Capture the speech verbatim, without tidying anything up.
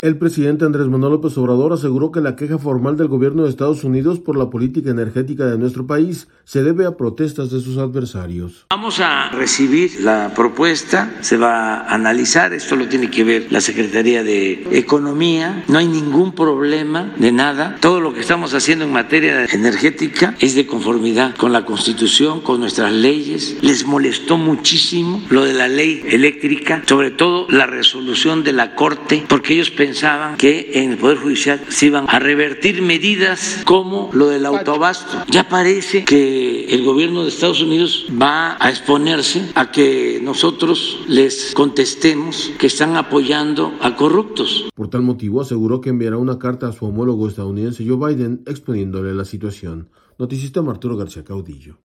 El presidente Andrés Manuel López Obrador aseguró que la queja formal del gobierno de Estados Unidos por la política energética de nuestro país se debe a protestas de sus adversarios. Vamos a recibir la propuesta, se va a analizar, esto lo tiene que ver la Secretaría de Economía, no hay ningún problema de nada, todo lo que estamos haciendo en materia energética es de conformidad con la Constitución, con nuestras leyes. Les molestó muchísimo lo de la ley eléctrica, sobre todo la resolución de la Corte, porque ellos pensaban pensaban que en el Poder Judicial se iban a revertir medidas como lo del autoabasto. Ya parece que el gobierno de Estados Unidos va a exponerse a que nosotros les contestemos que están apoyando a corruptos. Por tal motivo aseguró que enviará una carta a su homólogo estadounidense Joe Biden exponiéndole la situación. Noticista Arturo García Caudillo.